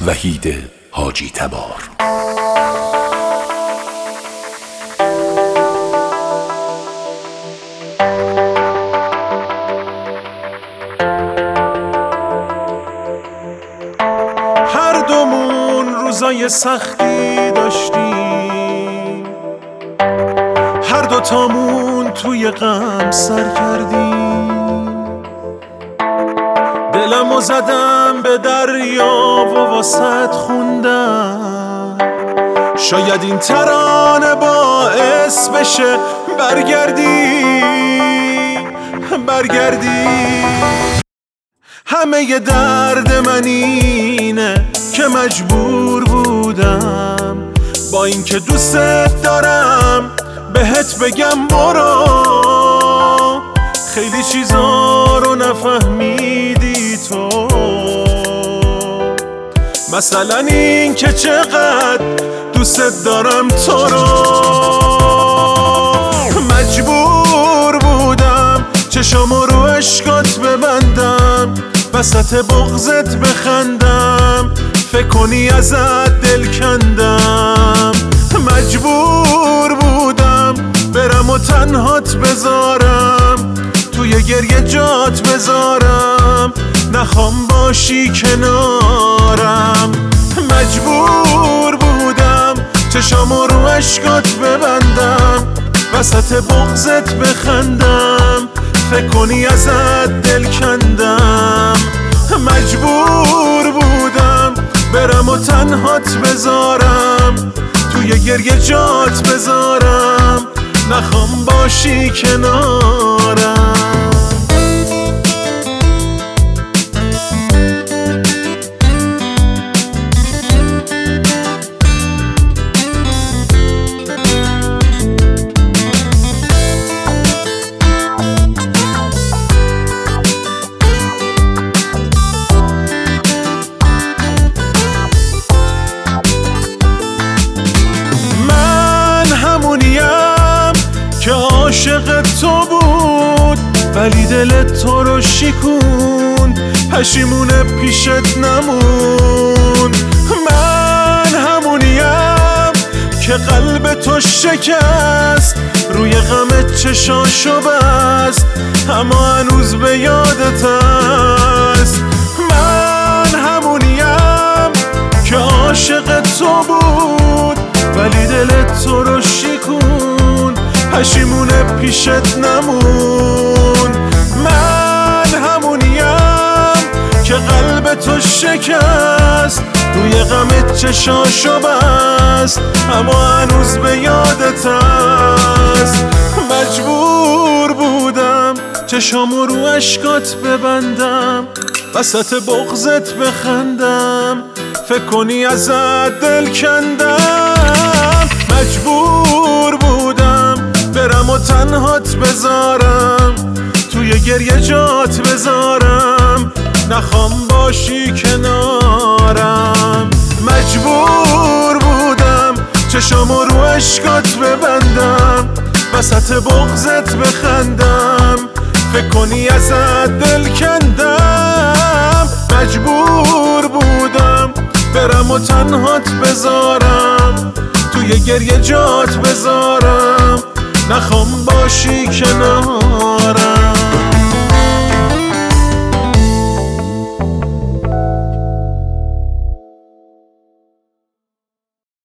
وحید حاجی تبار. هر دومون روزای سختی داشتیم، هر دوتامون توی غم سر کردیم. دلمو زدم به دریا و واسط خوندم، شاید این ترانه باعث بشه برگردی. همه ی درد من اینه که مجبور بودم با اینکه دوست دارم بهت بگم برو. خیلی چیزا رو نفهمیدی تو، مثلا این که چقدر دوست دارم تو رو. مجبور بودم چشامو رو عشقات ببندم، وسط بغضت بخندم، فکر کنی ازت دل کندم. مجبور بودم برم و تنهات بذارم، توی گریه جات بذارم، نخوام باشی کنارم. مجبور بودم چشامو رو عشقات ببندم، وسط بغضت بخندم، فکر کنی ازت دل کندم. مجبور بودم برم و تنهات بذارم، توی گریه جات بذارم، نخوام باشی کنارم. که عاشق تو بود ولی دلت تو رو شکوند، پشیمونه پیشت نموند. من همونیم که قلب تو شکست، روی غمت چشاشو بست، اما هنوز به یادت هست. من همونیم که عاشق تو بود ولی دلت تو رو شکوند، پشیمونه پیشت نموند. من همونیم که قلب تو شکست، روی غمت چشاشو بست، اما هنوز به یادت هست. مجبور بودم چشامو رو عشقات ببندم، وسط بغضت بخندم، فکر کنی ازت دل کندم. مجبور بودم برم و تنهات بذارم، توی گریه جات بذارم، نخوام باشی کنارم. مجبور بودم چشامو رو عشقات ببندم، وسط بغضت بخندم، فکر کنی ازت دل کندم. مجبور بودم برم و تنهات بذارم، توی گریه جات بذارم، نخوام باشی کنارم.